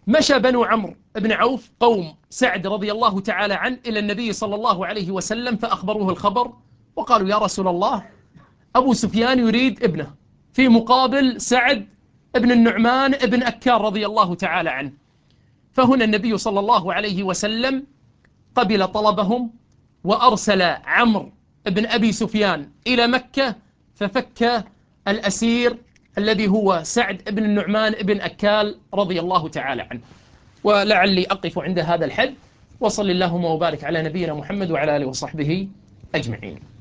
مشى بنو عمرو بن عوف قوم سعد رضي الله تعالى عنه إلى النبي صلى الله عليه وسلم فأخبروه الخبر، وقالوا يا رسول الله أبو سفيان يريد ابنه في مقابل سعد ابن النعمان ابن أكار رضي الله تعالى عنه. فهنا النبي صلى الله عليه وسلم قبل طلبهم وأرسل عمرو بن أبي سفيان إلى مكة ففك الأسير الذي هو سعد بن النعمان بن أكال رضي الله تعالى عنه. ولعلي أقف عند هذا الحد، وصل اللهم وبارك على نبينا محمد وعلى آله وصحبه أجمعين.